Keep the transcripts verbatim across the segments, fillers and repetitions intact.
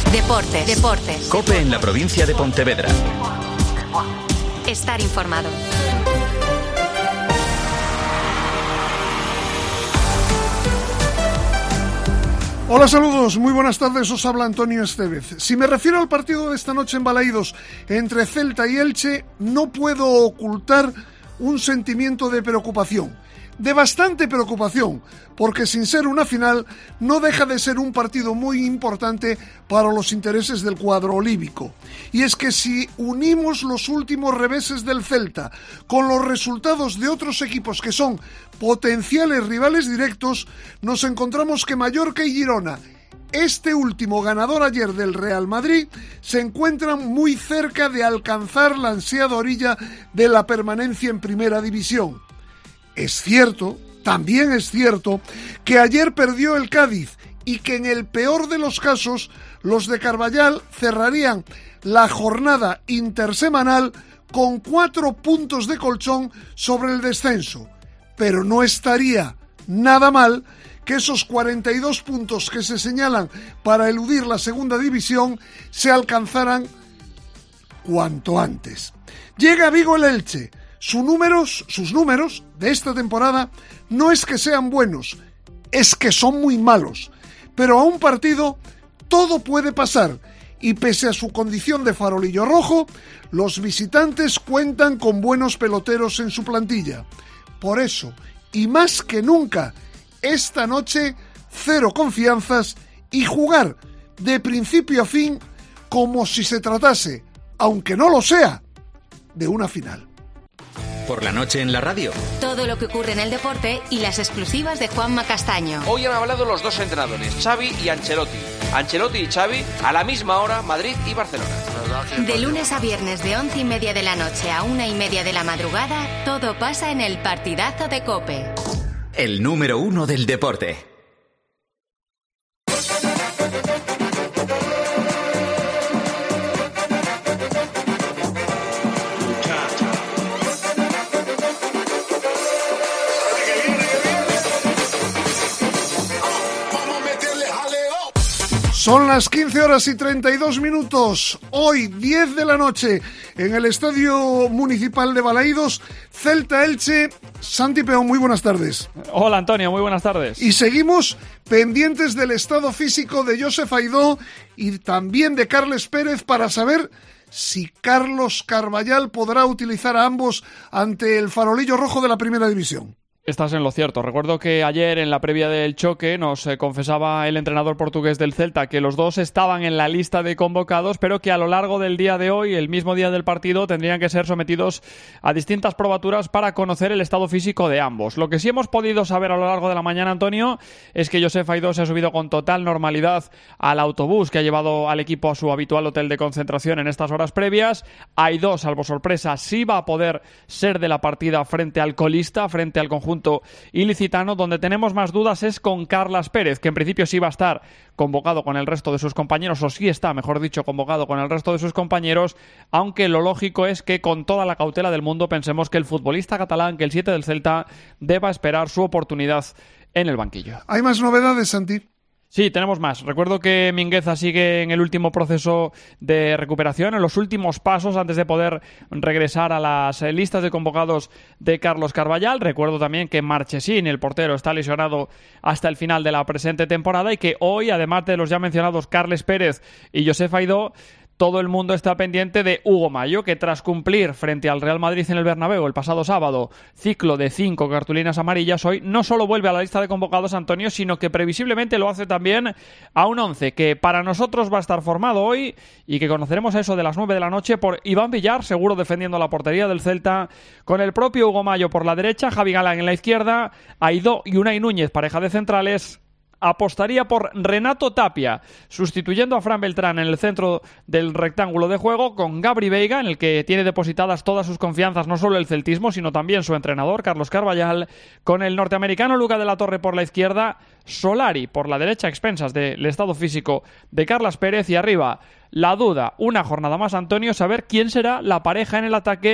Deportes. Deportes. COPE en la provincia de Pontevedra. Estar informado. Hola, saludos, muy buenas tardes, os habla Antonio Estevez. Si me refiero al partido de esta noche en Balaídos entre Celta y Elche, no puedo ocultar un sentimiento de preocupación, de bastante preocupación, porque sin ser una final, no deja de ser un partido muy importante para los intereses del cuadro olívico. Y es que si unimos los últimos reveses del Celta con los resultados de otros equipos que son potenciales rivales directos, nos encontramos que Mallorca y Girona, este último ganador ayer del Real Madrid, se encuentran muy cerca de alcanzar la ansiada orilla de la permanencia en Primera División. Es cierto, también es cierto, que ayer perdió el Cádiz y que en el peor de los casos los de Carballal cerrarían la jornada intersemanal con cuatro puntos de colchón sobre el descenso. Pero no estaría nada mal que esos cuarenta y dos puntos que se señalan para eludir la segunda división se alcanzaran cuanto antes. Llega a Vigo el Elche. Sus números, sus números de esta temporada no es que sean buenos, es que son muy malos. Pero a un partido todo puede pasar y pese a su condición de farolillo rojo, los visitantes cuentan con buenos peloteros en su plantilla. Por eso, y más que nunca, esta noche cero confianzas y jugar de principio a fin como si se tratase, aunque no lo sea, de una final. Por la noche en la radio. Todo lo que ocurre en el deporte y las exclusivas de Juanma Castaño. Hoy han hablado los dos entrenadores, Xavi y Ancelotti. Ancelotti y Xavi a la misma hora, Madrid y Barcelona. De lunes a viernes de once y media de la noche a una y media de la madrugada, todo pasa en el partidazo de COPE. El número uno del deporte. Son las quince horas y treinta y dos minutos, hoy diez de la noche, en el Estadio Municipal de Balaídos, Celta-Elche. Santi Peón, muy buenas tardes. Hola Antonio, muy buenas tardes. Y seguimos pendientes del estado físico de Josef Aidó y también de Carles Pérez para saber si Carlos Carballal podrá utilizar a ambos ante el farolillo rojo de la Primera División. Estás en lo cierto. Recuerdo que ayer en la previa del choque nos eh, confesaba el entrenador portugués del Celta que los dos estaban en la lista de convocados, pero que a lo largo del día de hoy, el mismo día del partido, tendrían que ser sometidos a distintas probaturas para conocer el estado físico de ambos. Lo que sí hemos podido saber a lo largo de la mañana, Antonio, es que Josef Aidó se ha subido con total normalidad al autobús que ha llevado al equipo a su habitual hotel de concentración en estas horas previas. Aidó, salvo sorpresa, sí va a poder ser de la partida frente al colista, frente al conjunto ilicitano. Donde tenemos más dudas es con Carles Pérez, que en principio sí va a estar convocado con el resto de sus compañeros, o sí está, mejor dicho, convocado con el resto de sus compañeros, aunque lo lógico es que con toda la cautela del mundo pensemos que el futbolista catalán, que el siete del Celta, deba esperar su oportunidad en el banquillo. ¿Hay más novedades, Santi? Sí, tenemos más. Recuerdo que Mingueza sigue en el último proceso de recuperación, en los últimos pasos antes de poder regresar a las listas de convocados de Carlos Carballal. Recuerdo también que Marchesín, el portero, está lesionado hasta el final de la presente temporada y que hoy, además de los ya mencionados Carles Pérez y Josef Aidó, todo el mundo está pendiente de Hugo Mallo, que tras cumplir frente al Real Madrid en el Bernabéu el pasado sábado ciclo de cinco cartulinas amarillas, hoy no solo vuelve a la lista de convocados, Antonio, sino que previsiblemente lo hace también a un once que para nosotros va a estar formado hoy y que conoceremos a eso de las nueve de la noche por Iván Villar, seguro defendiendo la portería del Celta, con el propio Hugo Mallo por la derecha, Javi Galán en la izquierda, Aidó y Unai Núñez, pareja de centrales. Apostaría por Renato Tapia, sustituyendo a Fran Beltrán en el centro del rectángulo de juego, con Gabri Veiga, en el que tiene depositadas todas sus confianzas, no solo el celtismo, sino también su entrenador, Carlos Carballal, con el norteamericano Luca de la Torre por la izquierda, Solari por la derecha, a expensas del estado físico de Carles Pérez, y arriba, la duda, una jornada más, Antonio, saber quién será la pareja en el ataque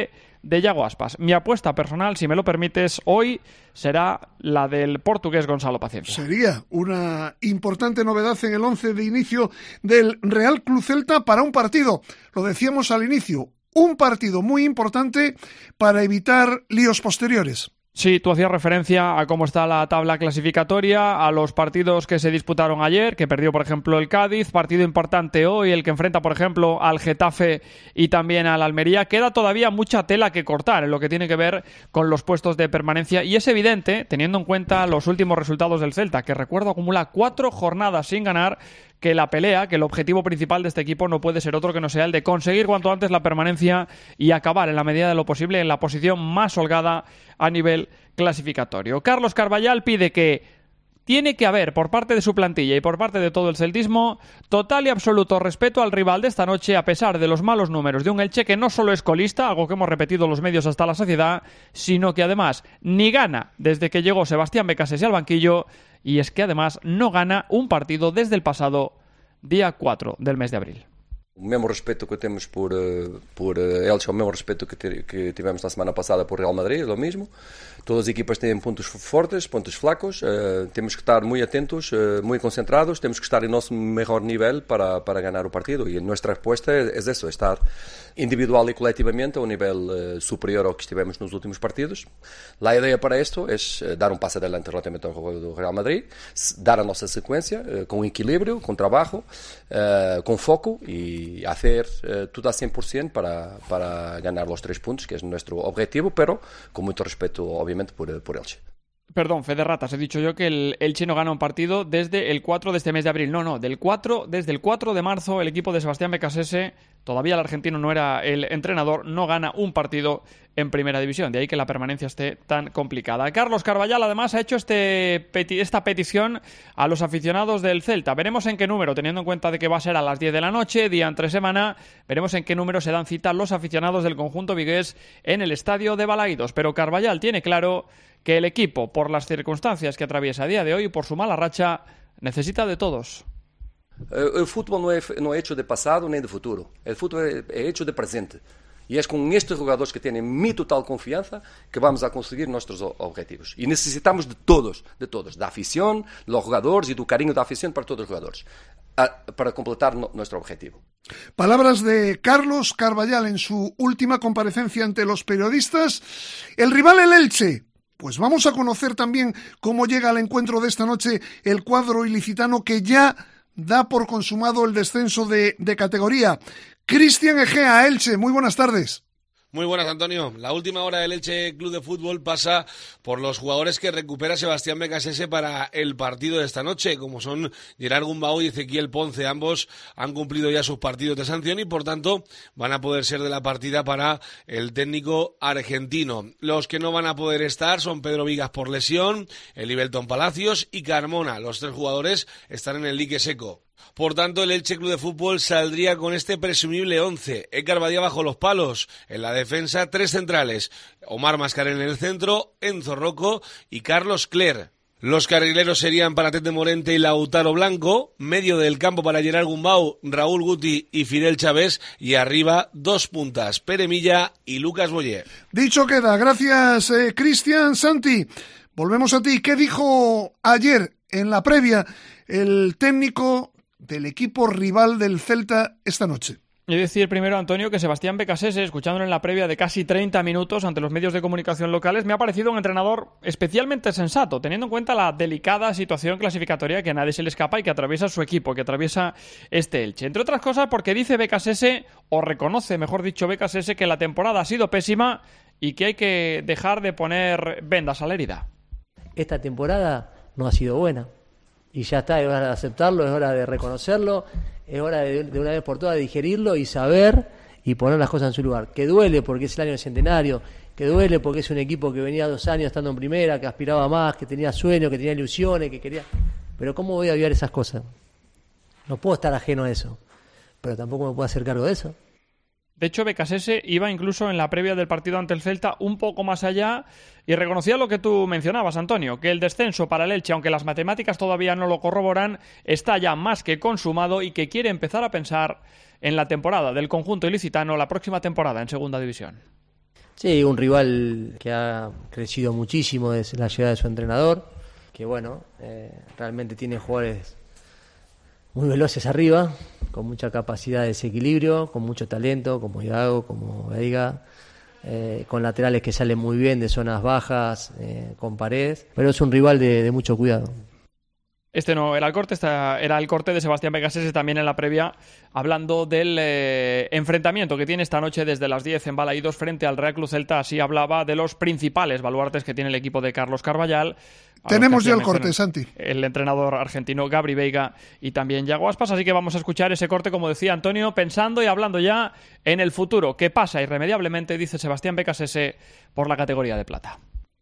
de Yago Aspas. Mi apuesta personal, si me lo permites, hoy será la del portugués Gonzalo Paciencia. Sería una importante novedad en el once de inicio del Real Club Celta para un partido, lo decíamos al inicio, un partido muy importante para evitar líos posteriores. Sí, tú hacías referencia a cómo está la tabla clasificatoria, a los partidos que se disputaron ayer, que perdió, por ejemplo, el Cádiz, partido importante hoy, el que enfrenta, por ejemplo, al Getafe y también al Almería. Queda todavía mucha tela que cortar en lo que tiene que ver con los puestos de permanencia y es evidente, teniendo en cuenta los últimos resultados del Celta, que recuerdo acumula cuatro jornadas sin ganar, que la pelea, que el objetivo principal de este equipo no puede ser otro que no sea el de conseguir cuanto antes la permanencia y acabar en la medida de lo posible en la posición más holgada a nivel clasificatorio. Carlos Carballal pide que tiene que haber por parte de su plantilla y por parte de todo el celtismo total y absoluto respeto al rival de esta noche a pesar de los malos números de un Elche que no solo es colista, algo que hemos repetido los medios hasta la saciedad, sino que además ni gana desde que llegó Sebastián Becasese al banquillo y es que además no gana un partido desde el pasado día cuatro del mes de abril. O mesmo respeito que temos por, por Elche, o mesmo respeito que, ter, que tivemos na semana passada por Real Madrid, é o mesmo. Todas as equipas têm pontos fortes, pontos flacos, uh, temos que estar muito atentos, uh, muito concentrados, temos que estar em nosso melhor nível para, para ganhar o partido e a nossa resposta é, é isso, é estar individual e coletivamente a um nível uh, superior ao que estivemos nos últimos partidos. A ideia para isto é uh, dar um passo adelante relativamente ao jogo do Real Madrid, dar a nossa sequência uh, com equilíbrio, com trabalho, uh, com foco e hacer uh, tudo a cem por cento para, para ganar os três pontos, que é o nosso objetivo, pero com muito respeito, obviamente, por, por Elche. Perdón, Fede Ratas, he dicho yo que el Elche no gana un partido desde el cuatro de este mes de abril. No, no, del cuatro, desde el cuatro de marzo el equipo de Sebastián Becasese, todavía el argentino no era el entrenador, no gana un partido en primera división. De ahí que la permanencia esté tan complicada. Carlos Carballal además ha hecho este peti- esta petición a los aficionados del Celta. Veremos en qué número, teniendo en cuenta de que va a ser a las diez de la noche, día entre semana, veremos en qué número se dan cita los aficionados del conjunto vigués en el estadio de Balaídos. Pero Carballal tiene claro que el equipo, por las circunstancias que atraviesa a día de hoy y por su mala racha, necesita de todos. El fútbol no es, no es hecho de pasado ni de futuro. El fútbol es, es hecho de presente. Y es con estos jugadores que tienen mi total confianza que vamos a conseguir nuestros objetivos. Y necesitamos de todos, de todos, de afición, de los jugadores y del cariño de afición para todos los jugadores, a, para completar no, nuestro objetivo. Palabras de Carlos Carballal en su última comparecencia ante los periodistas. El rival, el Elche. Pues vamos a conocer también cómo llega al encuentro de esta noche el cuadro ilicitano que ya da por consumado el descenso de, de categoría. Cristian Egea, Elche, muy buenas tardes. Muy buenas, Antonio. La última hora del Elche Club de Fútbol pasa por los jugadores que recupera Sebastián Becasese para el partido de esta noche, como son Gerard Gumbau y Ezequiel Ponce. Ambos han cumplido ya sus partidos de sanción y, por tanto, van a poder ser de la partida para el técnico argentino. Los que no van a poder estar son Pedro Vigas por lesión, Elibelton Palacios y Carmona. Los tres jugadores están en el dique seco. Por tanto, el Elche Club de Fútbol saldría con este presumible once. Écar Badía bajo los palos. En la defensa, tres centrales. Omar Mascarell en el centro, Enzo Rocco y Carlos Cler. Los carrileros serían para Tete Morente y Lautaro Blanco. Medio del campo para Gerard Gumbau, Raúl Guti y Fidel Chávez. Y arriba, dos puntas, Pere Milla y Lucas Boyer. Dicho queda. Gracias, eh, Cristian. Santi, volvemos a ti. ¿Qué dijo ayer en la previa el técnico del equipo rival del Celta esta noche? Y decir primero, Antonio, que Sebastián Becasese, escuchándolo en la previa de casi treinta minutos ante los medios de comunicación locales, me ha parecido un entrenador especialmente sensato, teniendo en cuenta la delicada situación clasificatoria que a nadie se le escapa y que atraviesa su equipo, que atraviesa este Elche. Entre otras cosas porque dice Becasese, o reconoce, mejor dicho, Becasese, que la temporada ha sido pésima y que hay que dejar de poner vendas a la herida. Esta temporada no ha sido buena. Y ya está, es hora de aceptarlo, es hora de reconocerlo, es hora de, de una vez por todas digerirlo y saber y poner las cosas en su lugar. Que duele porque es el año del centenario, que duele porque es un equipo que venía dos años estando en primera, que aspiraba más, que tenía sueños, que tenía ilusiones, que quería... Pero ¿cómo voy a olvidar esas cosas? No puedo estar ajeno a eso, pero tampoco me puedo hacer cargo de eso. De hecho, Becasese iba incluso en la previa del partido ante el Celta un poco más allá y reconocía lo que tú mencionabas, Antonio, que el descenso para el Elche, aunque las matemáticas todavía no lo corroboran, está ya más que consumado y que quiere empezar a pensar en la temporada del conjunto ilicitano, la próxima temporada en Segunda División. Sí, un rival que ha crecido muchísimo desde la llegada de su entrenador, que bueno, eh, realmente tiene jugadores muy veloces arriba, con mucha capacidad de desequilibrio, con mucho talento, como Iago, como Veiga, eh, con laterales que salen muy bien de zonas bajas, eh, con paredes, pero es un rival de, de mucho cuidado. Este no era el corte, esta era el corte de Sebastián Becasese también en la previa, hablando del eh, enfrentamiento que tiene esta noche desde las diez en Balaídos frente al Real Club Celta. Así hablaba de los principales baluartes que tiene el equipo de Carlos Carballal. Tenemos ya el corte, Santi. El entrenador argentino Gabri Veiga y también Yago Aspas, así que vamos a escuchar ese corte, como decía Antonio, pensando y hablando ya en el futuro, que pasa irremediablemente, dice Sebastián Becasese, por la categoría de plata.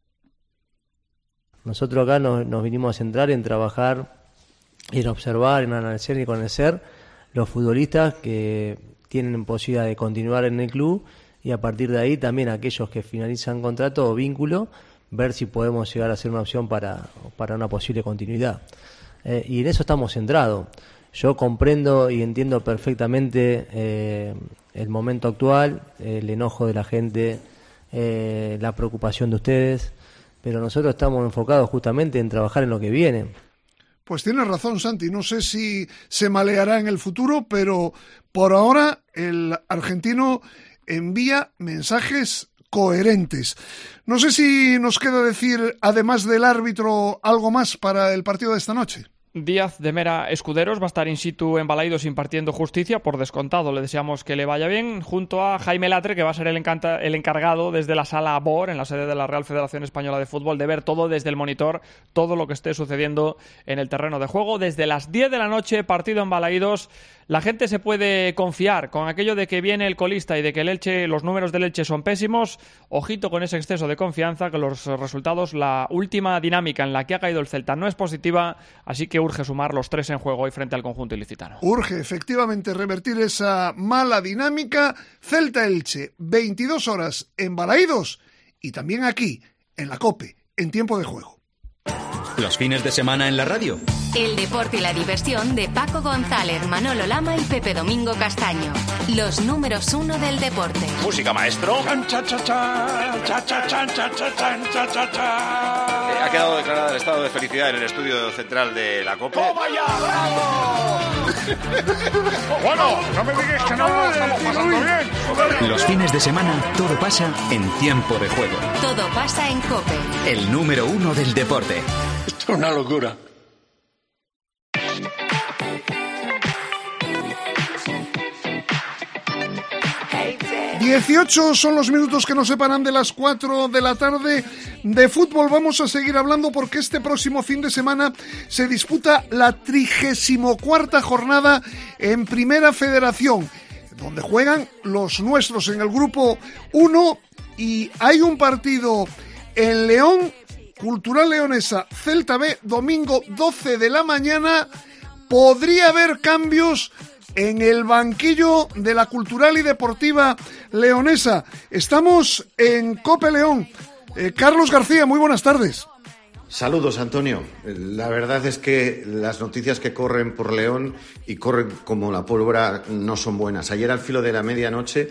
Nosotros acá nos, nos vinimos a centrar en trabajar, en observar, en analizar y conocer los futbolistas que tienen posibilidad de continuar en el club y a partir de ahí también aquellos que finalizan contrato o vínculo, ver si podemos llegar a ser una opción para, para una posible continuidad. Eh, y en eso estamos centrados. Yo comprendo y entiendo perfectamente eh, el momento actual, el enojo de la gente, eh, la preocupación de ustedes, pero nosotros estamos enfocados justamente en trabajar en lo que viene. Pues tienes razón, Santi. No sé si se maleará en el futuro, pero por ahora el argentino envía mensajes coherentes. No sé si nos queda decir, además del árbitro, algo más para el partido de esta noche. Díaz de Mera Escuderos va a estar in situ en Balaídos impartiendo justicia, por descontado, le deseamos que le vaya bien, junto a Jaime Latre, que va a ser el, encanta, el encargado desde la sala B O R, en la sede de la Real Federación Española de Fútbol, de ver todo desde el monitor, todo lo que esté sucediendo en el terreno de juego. Desde las diez de la noche, partido en Balaídos. La gente se puede confiar con aquello de que viene el colista y de que el Elche, los números del Elche son pésimos. Ojito con ese exceso de confianza, que los resultados, la última dinámica en la que ha caído el Celta no es positiva, así que urge sumar los tres en juego hoy frente al conjunto ilicitano. Urge efectivamente revertir esa mala dinámica. Celta-Elche, veintidós horas en Balaídos y también aquí, en la COPE, en tiempo de juego. Los fines de semana en la radio. El deporte y la diversión de Paco González, Manolo Lama y Pepe Domingo Castaño. Los números uno del deporte. Música, maestro. Ha quedado declarado el estado de felicidad en el estudio central de la COPE. ¡Toma ya, bravo! Bueno, no me digas que no lo estamos pasando bien. Los fines de semana todo pasa en tiempo de juego. Todo pasa en COPE. El número uno del deporte. Esto es una locura. dieciocho son los minutos que nos separan de las cuatro de la tarde. De fútbol vamos a seguir hablando porque este próximo fin de semana se disputa la trigésimo cuarta jornada en Primera Federación, donde juegan los nuestros en el grupo uno y hay un partido en León, Cultural Leonesa, Celta B, domingo doce de la mañana. Podría haber cambios en el banquillo de la Cultural y Deportiva Leonesa. Estamos en COPE León. Eh, Carlos García, muy buenas tardes. Saludos, Antonio. La verdad es que las noticias que corren por León y corren como la pólvora no son buenas. Ayer al filo de la medianoche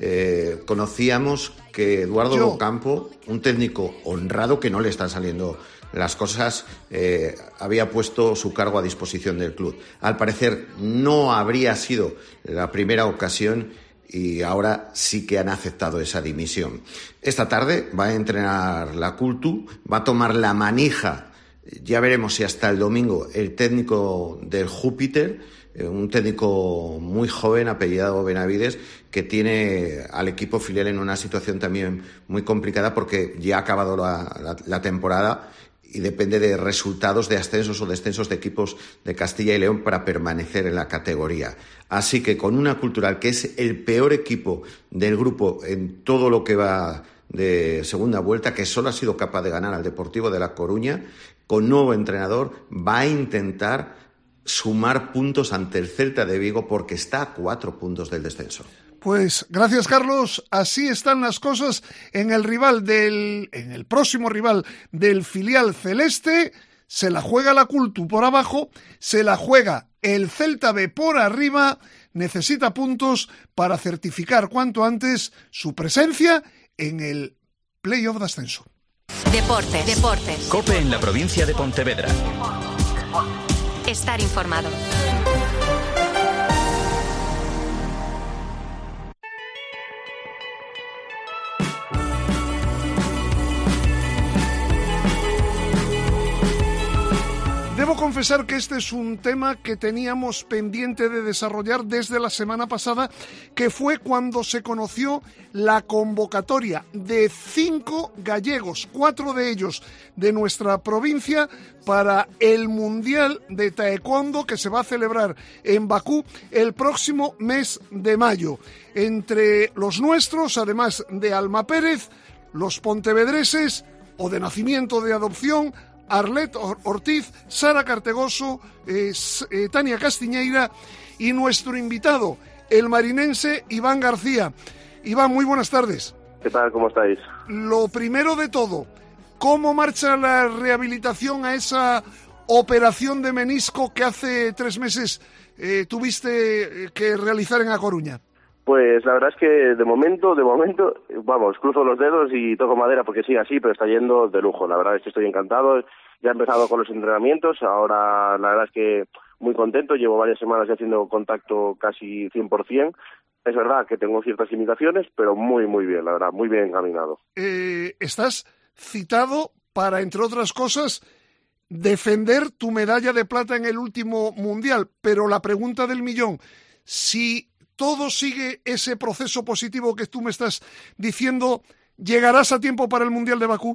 eh, conocíamos que Eduardo Yo. Ocampo, un técnico honrado que no le están saliendo las cosas, eh, había puesto su cargo a disposición del club. Al parecer no habría sido la primera ocasión y ahora sí que han aceptado esa dimisión. Esta tarde va a entrenar la Cultu, va a tomar la manija, ya veremos si hasta el domingo, el técnico del Júpiter, eh, un técnico muy joven, apellidado Benavides, que tiene al equipo filial en una situación también muy complicada porque ya ha acabado la, la, la temporada y depende de resultados de ascensos o descensos de equipos de Castilla y León para permanecer en la categoría. Así que con una Cultural que es el peor equipo del grupo en todo lo que va de segunda vuelta, que solo ha sido capaz de ganar al Deportivo de La Coruña, con nuevo entrenador, va a intentar sumar puntos ante el Celta de Vigo porque está a cuatro puntos del descenso. Pues gracias, Carlos. Así están las cosas en el rival del, en el próximo rival del filial celeste. Se la juega la Cultu por abajo, se la juega el Celta B por arriba. Necesita puntos para certificar cuanto antes su presencia en el playoff de ascenso. Deportes, deportes. COPE en la provincia de Pontevedra. Estar informado. Debo confesar que este es un tema que teníamos pendiente de desarrollar desde la semana pasada, que fue cuando se conoció la convocatoria de cinco gallegos, cuatro de ellos de nuestra provincia, para el Mundial de Taekwondo que se va a celebrar en Bakú el próximo mes de mayo. Entre los nuestros, además de Alma Pérez, los pontevedreses o de nacimiento de adopción, Arlet Ortiz, Sara Cartegoso, eh, eh, Tania Castiñeira y nuestro invitado, el marinense Iván García. Iván, muy buenas tardes. ¿Qué tal? ¿Cómo estáis? Lo primero de todo, ¿cómo marcha la rehabilitación a esa operación de menisco que hace tres meses eh, tuviste que realizar en A Coruña? Pues la verdad es que de momento, de momento, vamos, cruzo los dedos y toco madera porque sigue así, pero está yendo de lujo. La verdad es que estoy encantado. Ya he empezado con los entrenamientos, ahora la verdad es que muy contento. Llevo varias semanas ya haciendo contacto casi cien por ciento. Es verdad que tengo ciertas limitaciones, pero muy, muy bien, la verdad, muy bien encaminado. Eh, estás citado para, entre otras cosas, defender tu medalla de plata en el último Mundial. Pero la pregunta del millón, si todo sigue ese proceso positivo que tú me estás diciendo, ¿llegarás a tiempo para el Mundial de Bakú?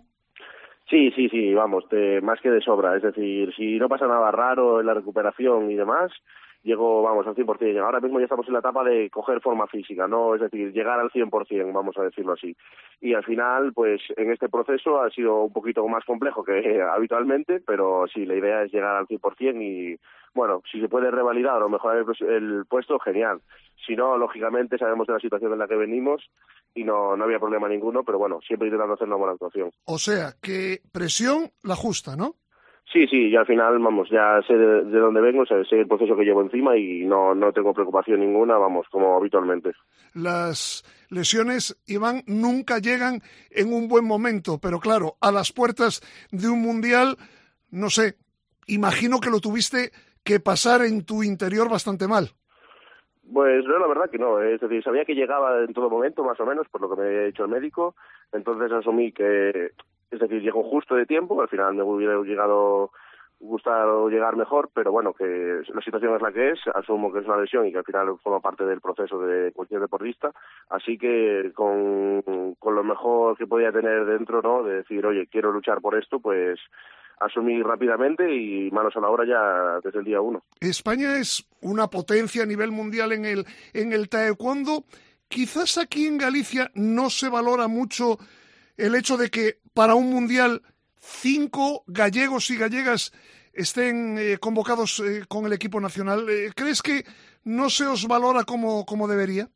Sí, sí, sí, vamos, te, más que de sobra. Es decir, si no pasa nada raro en la recuperación y demás, llego, vamos, al cien por ciento. Ahora mismo ya estamos en la etapa de coger forma física, ¿no? Es decir, llegar al cien por ciento, vamos a decirlo así. Y al final, pues, en este proceso ha sido un poquito más complejo que eh, habitualmente, pero sí, la idea es llegar al cien por ciento y, bueno, si se puede revalidar o mejorar el, el puesto, genial. Si no, lógicamente, sabemos de la situación en la que venimos y no, no había problema ninguno, pero bueno, siempre intentando hacer una buena actuación. O sea, que presión la justa, ¿no? Sí, sí, y al final, vamos, ya sé de, de dónde vengo, sé, sé el proceso que llevo encima y no, no tengo preocupación ninguna, vamos, como habitualmente. Las lesiones, Iván, nunca llegan en un buen momento, pero claro, a las puertas de un Mundial, no sé, imagino que lo tuviste que pasar en tu interior bastante mal. Pues no, la verdad que no, es decir, sabía que llegaba en todo momento, más o menos, por lo que me había dicho el médico, entonces asumí que, es decir, llegó justo de tiempo, al final me hubiera llegado, gustado llegar mejor, pero bueno, que la situación es la que es, asumo que es una lesión y que al final forma parte del proceso de cualquier deportista, así que con, con lo mejor que podía tener dentro, ¿no?, de decir, oye, quiero luchar por esto, pues asumí rápidamente y manos a la obra ya desde el día uno. España es una potencia a nivel mundial en el, en el taekwondo. Quizás aquí en Galicia no se valora mucho el hecho de que para un mundial cinco gallegos y gallegas estén eh, convocados eh, con el equipo nacional. Eh, ¿Crees que no se os valora como, como debería?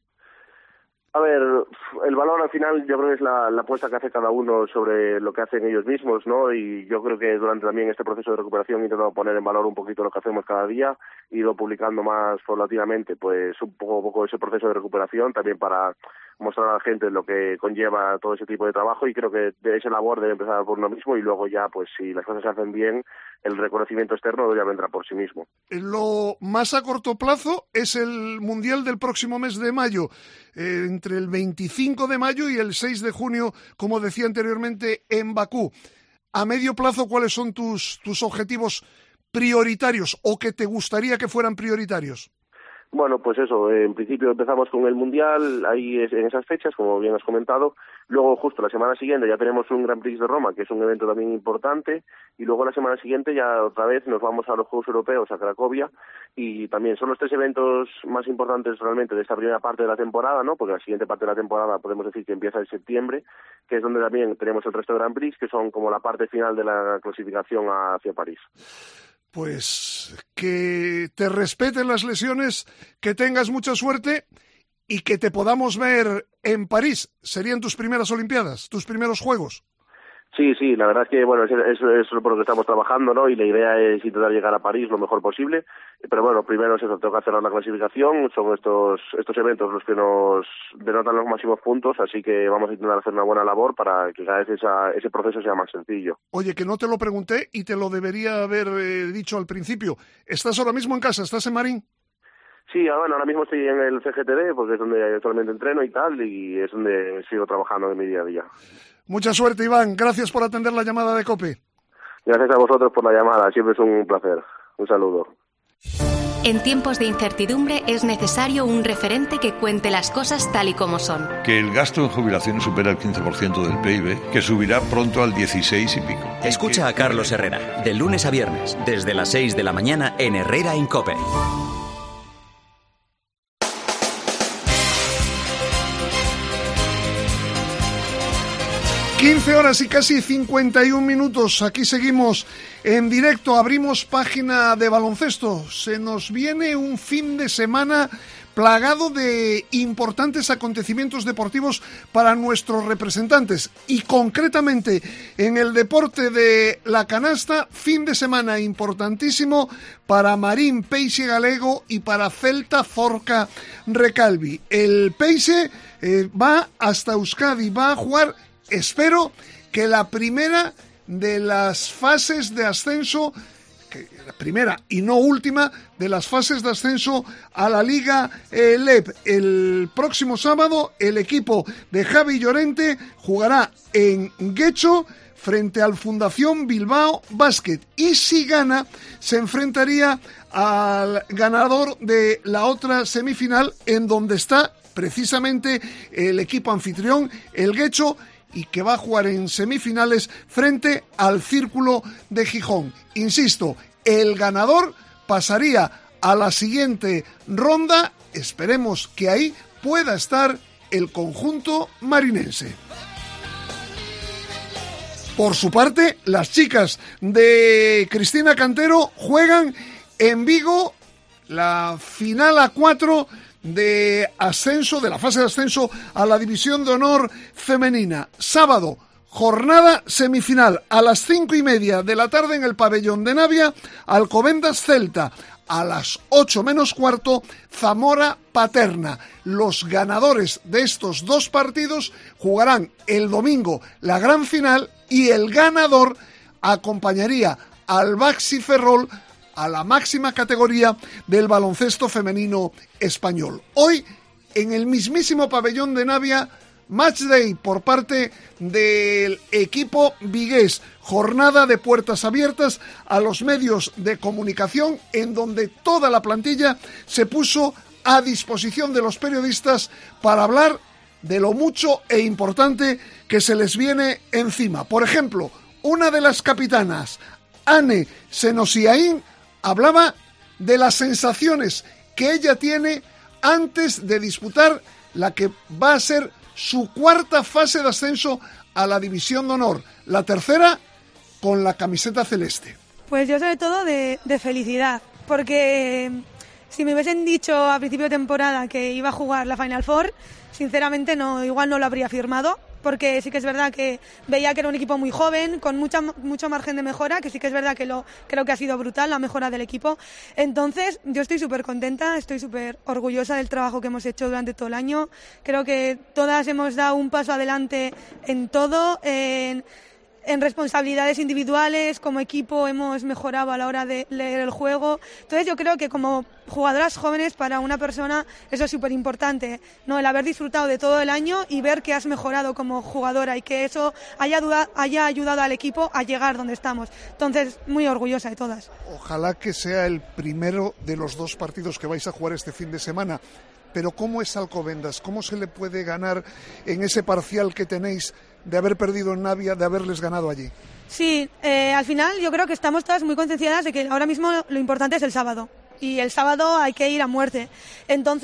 A ver, el valor al final yo creo que es la, la apuesta que hace cada uno sobre lo que hacen ellos mismos, ¿no? Y yo creo que durante también este proceso de recuperación he intentado poner en valor un poquito lo que hacemos cada día, he ido publicando más paulatinamente pues un poco, un poco ese proceso de recuperación también para mostrar a la gente lo que conlleva todo ese tipo de trabajo y creo que de esa labor debe empezar por uno mismo y luego ya, pues si las cosas se hacen bien, el reconocimiento externo ya vendrá por sí mismo. Lo más a corto plazo es el Mundial del próximo mes de mayo, eh, entre el veinticinco de mayo y el seis de junio, como decía anteriormente, en Bakú. A medio plazo, ¿cuáles son tus, tus objetivos prioritarios o que te gustaría que fueran prioritarios? Bueno, pues eso, en principio empezamos con el Mundial, ahí es, en esas fechas, como bien has comentado. Luego, justo la semana siguiente, ya tenemos un Grand Prix de Roma, que es un evento también importante. Y luego la semana siguiente ya otra vez nos vamos a los Juegos Europeos, a Cracovia. Y también son los tres eventos más importantes realmente de esta primera parte de la temporada, ¿no? Porque la siguiente parte de la temporada podemos decir que empieza en septiembre, que es donde también tenemos el resto de Grand Prix, que son como la parte final de la clasificación hacia París. Pues que te respeten las lesiones, que tengas mucha suerte y que te podamos ver en París. ¿Serían tus primeras Olimpiadas, tus primeros Juegos? Sí, sí, la verdad es que bueno, eso es, es, es por lo que estamos trabajando, ¿no? Y la idea es intentar llegar a París lo mejor posible. Pero bueno, primero es eso, tengo que hacer la clasificación, son estos estos eventos los que nos denotan los máximos puntos, así que vamos a intentar hacer una buena labor para que cada vez esa, ese proceso sea más sencillo. Oye, que no te lo pregunté y te lo debería haber eh, dicho al principio. ¿Estás ahora mismo en casa? ¿Estás en Marín? Sí, bueno, ahora mismo estoy en el C G T D, porque es donde actualmente entreno y tal, y es donde sigo trabajando en mi día a día. Mucha suerte, Iván. Gracias por atender la llamada de COPE. Gracias a vosotros por la llamada. Siempre es un placer. Un saludo. En tiempos de incertidumbre es necesario un referente que cuente las cosas tal y como son. Que el gasto en jubilaciones supera el quince por ciento del P I B, que subirá pronto al dieciséis y pico. Escucha a Carlos Herrera, de lunes a viernes, desde las seis de la mañana en Herrera en COPE. quince horas y casi cincuenta y un minutos. Aquí seguimos en directo. Abrimos página de baloncesto. Se nos viene un fin de semana plagado de importantes acontecimientos deportivos para nuestros representantes. Y concretamente en el deporte de la canasta, fin de semana importantísimo para Marín Peixe Galego y para Celta Zorca Recalvi. El Peixe eh, va hasta Euskadi, va a jugar, espero que la primera de las fases de ascenso, que la primera y no última de las fases de ascenso a la Liga eh, L E P. El próximo sábado el equipo de Javi Llorente jugará en Guecho frente al Fundación Bilbao Basket, y si gana se enfrentaría al ganador de la otra semifinal, en donde está precisamente el equipo anfitrión, el Guecho, y que va a jugar en semifinales frente al Círculo de Gijón. Insisto, el ganador pasaría a la siguiente ronda. Esperemos que ahí pueda estar el conjunto marinense. Por su parte, las chicas de Cristina Cantero juegan en Vigo la final a cuatro de ascenso, de la fase de ascenso a la División de Honor femenina. Sábado, jornada semifinal a las cinco y media de la tarde en el pabellón de Navia, Alcobendas Celta. A las ocho menos cuarto, Zamora Paterna. Los ganadores de estos dos partidos jugarán el domingo la gran final, y el ganador acompañaría al Baxi Ferrol a la máxima categoría del baloncesto femenino español. Hoy, en el mismísimo pabellón de Navia, match day por parte del equipo vigués. Jornada de puertas abiertas a los medios de comunicación, en donde toda la plantilla se puso a disposición de los periodistas para hablar de lo mucho e importante que se les viene encima. Por ejemplo, una de las capitanas, Anne Senosiaín, hablaba de las sensaciones que ella tiene antes de disputar la que va a ser su cuarta fase de ascenso a la División de Honor, la tercera con la camiseta celeste. Pues yo sobre todo de, de felicidad, porque si me hubiesen dicho a principio de temporada que iba a jugar la Final Four, sinceramente no, igual no lo habría firmado, porque sí que es verdad que veía que era un equipo muy joven, con mucha, mucho margen de mejora, que sí que es verdad que lo creo que ha sido brutal la mejora del equipo. Entonces yo estoy súper contenta, estoy súper orgullosa del trabajo que hemos hecho durante todo el año. Creo que todas hemos dado un paso adelante en todo, en... en responsabilidades individuales, como equipo hemos mejorado a la hora de leer el juego. Entonces yo creo que como jugadoras jóvenes, para una persona eso es súper importante, ¿no? El haber disfrutado de todo el año y ver que has mejorado como jugadora y que eso haya, duda, haya ayudado al equipo a llegar donde estamos. Entonces, muy orgullosa de todas. Ojalá que sea el primero de los dos partidos que vais a jugar este fin de semana. Pero ¿cómo es Alcobendas? ¿Cómo se le puede ganar en ese parcial que tenéis de haber perdido en Navia, de haberles ganado allí? Sí, eh, al final yo creo que estamos todas muy concienciadas de que ahora mismo lo importante es el sábado. Y el sábado hay que ir a muerte. Entonces,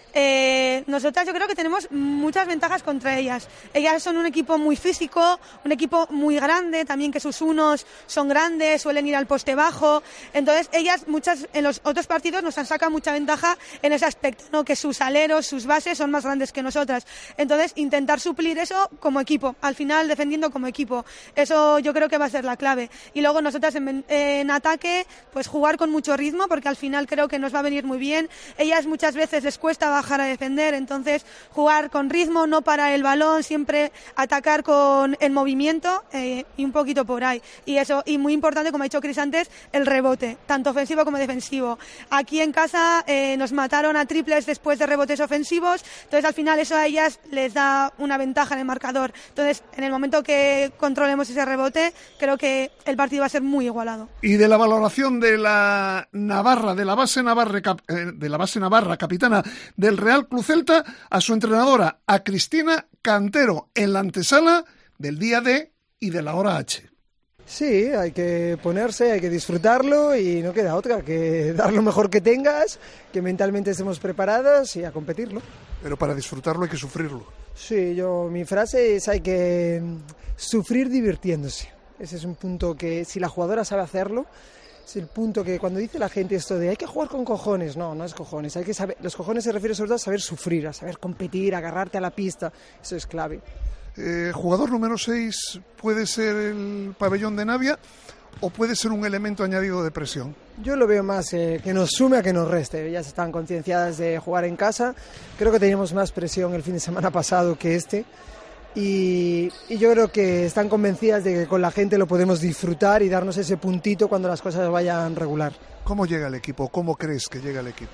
Eh, nosotras yo creo que tenemos muchas ventajas contra ellas. Ellas son un equipo muy físico, un equipo muy grande, también que sus unos son grandes, suelen ir al poste bajo. Entonces ellas muchas en los otros partidos nos han sacado mucha ventaja en ese aspecto, ¿no? Que sus aleros, sus bases son más grandes que nosotras. Entonces intentar suplir eso como equipo, al final defendiendo como equipo. Eso yo creo que va a ser la clave. Y luego nosotras en, en ataque, pues jugar con mucho ritmo, porque al final creo que nos va a venir muy bien. Ellas muchas veces les cuesta bajar a defender, entonces jugar con ritmo, no parar el balón, siempre atacar con en movimiento eh, y un poquito por ahí. Y eso, y muy importante, como ha dicho Cris antes, el rebote, tanto ofensivo como defensivo. Aquí en casa eh, nos mataron a triples después de rebotes ofensivos, entonces al final eso a ellas les da una ventaja en el marcador. Entonces, en el momento que controlemos ese rebote, creo que el partido va a ser muy igualado. Y de la valoración de la Navarra, de la base Navarra, de la base Navarra, capitana del Real Club Celta, a su entrenadora, a Cristina Cantero, en la antesala del día D y de la hora H. Sí, hay que ponerse, hay que disfrutarlo y no queda otra que dar lo mejor que tengas, que mentalmente estemos preparados y a competirlo. Pero para disfrutarlo hay que sufrirlo. Sí, yo mi frase es hay que sufrir divirtiéndose. Ese es un punto que si la jugadora sabe hacerlo, es el punto que cuando dice la gente esto de hay que jugar con cojones, no, no es cojones, hay que saber, los cojones se refiere sobre todo a saber sufrir, a saber competir, a agarrarte a la pista, eso es clave. Eh, jugador número seis puede ser el pabellón de Navia o puede ser un elemento añadido de presión. Yo lo veo más eh, que nos sume a que nos reste. Ellas están concienciadas de jugar en casa, creo que teníamos más presión el fin de semana pasado que este. Y, y yo creo que están convencidas de que con la gente lo podemos disfrutar y darnos ese puntito cuando las cosas vayan regular. ¿Cómo llega el equipo? ¿Cómo crees que llega el equipo?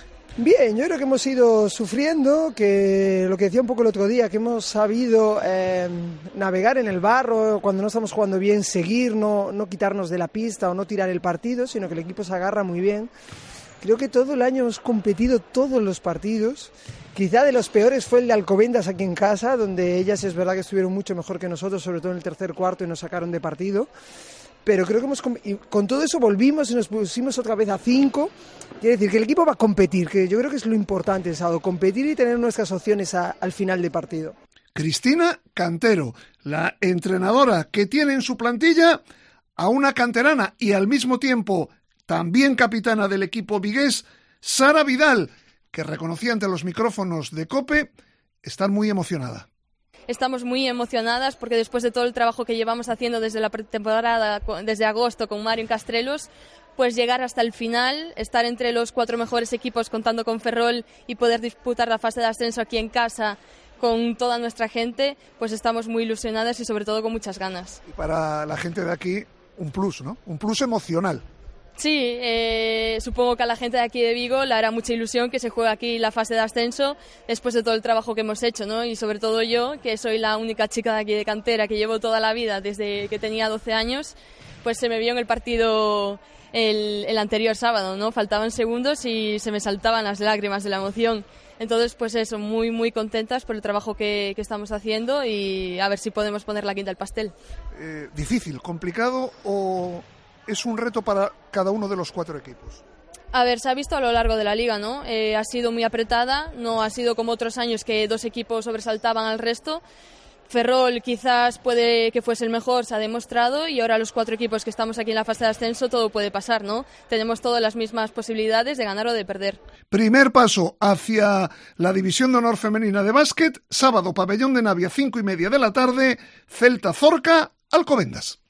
Bien, yo creo que hemos ido sufriendo, que lo que decía un poco el otro día, que hemos sabido eh, navegar en el barro, cuando no estamos jugando bien, seguir, no, no quitarnos de la pista o no tirar el partido, sino que el equipo se agarra muy bien. Creo que todo el año hemos competido todos los partidos. Quizá de los peores fue el de Alcobendas aquí en casa, donde ellas es verdad que estuvieron mucho mejor que nosotros, sobre todo en el tercer cuarto, y nos sacaron de partido. Pero creo que hemos y con todo eso volvimos y nos pusimos otra vez a cinco. Quiere decir que el equipo va a competir, que yo creo que es lo importante, Sado, competir y tener nuestras opciones a, al final de partido. Cristina Cantero, la entrenadora que tiene en su plantilla a una canterana y al mismo tiempo también capitana del equipo vigués, Sara Vidal, que reconocía ante los micrófonos de COPE estar muy emocionada. Estamos muy emocionadas porque después de todo el trabajo que llevamos haciendo desde la pretemporada, desde agosto con Mario en Castrelos, pues llegar hasta el final, estar entre los cuatro mejores equipos contando con Ferrol y poder disputar la fase de ascenso aquí en casa con toda nuestra gente, pues estamos muy ilusionadas y sobre todo con muchas ganas. Y para la gente de aquí, un plus, ¿no? Un plus emocional. Sí, eh, supongo que a la gente de aquí de Vigo le hará mucha ilusión que se juegue aquí la fase de ascenso después de todo el trabajo que hemos hecho, ¿no? Y sobre todo yo, que soy la única chica de aquí de cantera que llevo toda la vida desde que tenía doce años, pues se me vio en el partido el, el anterior sábado, ¿no? Faltaban segundos y se me saltaban las lágrimas de la emoción. Entonces, pues eso, muy muy contentas por el trabajo que, que estamos haciendo y a ver si podemos poner la quinta al pastel. Eh, ¿Difícil, complicado o es un reto para cada uno de los cuatro equipos? A ver, se ha visto a lo largo de la liga, ¿no? Eh, ha sido muy apretada, no ha sido como otros años que dos equipos sobresaltaban al resto. Ferrol quizás puede que fuese el mejor, se ha demostrado, y ahora los cuatro equipos que estamos aquí en la fase de ascenso todo puede pasar, ¿no? Tenemos todas las mismas posibilidades de ganar o de perder. Primer paso hacia la División de Honor Femenina de Básquet, sábado, pabellón de Navia, cinco y media de la tarde, Celta Zorca, Alcobendas.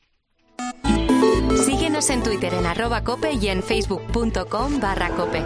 Síguenos en Twitter en arroba cope y en facebook.com barra cope.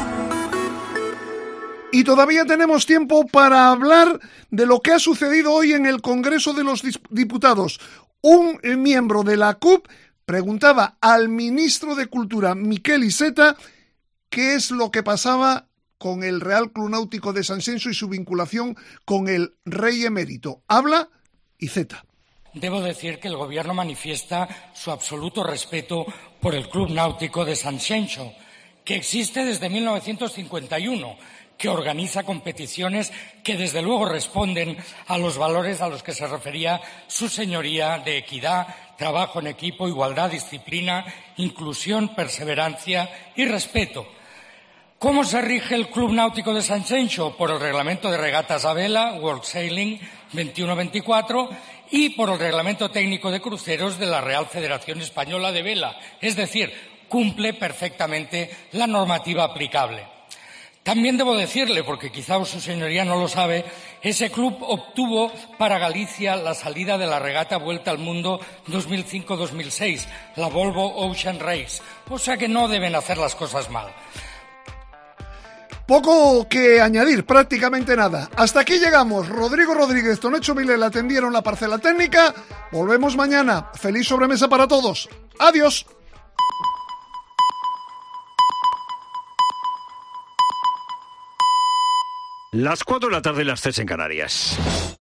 Y todavía tenemos tiempo para hablar de lo que ha sucedido hoy en el Congreso de los Diputados. Un miembro de la C U P preguntaba al ministro de Cultura, Miquel Iceta, qué es lo que pasaba con el Real Club Náutico de Sanxenxo y su vinculación con el rey emérito. Habla Iceta. Debo decir que el Gobierno manifiesta su absoluto respeto por el Club Náutico de Sanxenxo, que existe desde mil novecientos cincuenta y uno, que organiza competiciones que desde luego responden a los valores a los que se refería su señoría de equidad, trabajo en equipo, igualdad, disciplina, inclusión, perseverancia y respeto. ¿Cómo se rige el Club Náutico de Sanxenxo? Por el reglamento de regatas a vela, World Sailing veintiuno veinticuatro, y por el reglamento técnico de cruceros de la Real Federación Española de Vela. Es decir, cumple perfectamente la normativa aplicable. También debo decirle, porque quizá su señoría no lo sabe, ese club obtuvo para Galicia la salida de la regata Vuelta al Mundo dos mil cinco dos mil seis, la Volvo Ocean Race, o sea que no deben hacer las cosas mal. Poco que añadir, prácticamente nada. Hasta aquí llegamos. Rodrigo Rodríguez, Tonecho Vilela atendieron la parcela técnica. Volvemos mañana. Feliz sobremesa para todos. Adiós. Las cuatro de la tarde, las tres en Canarias.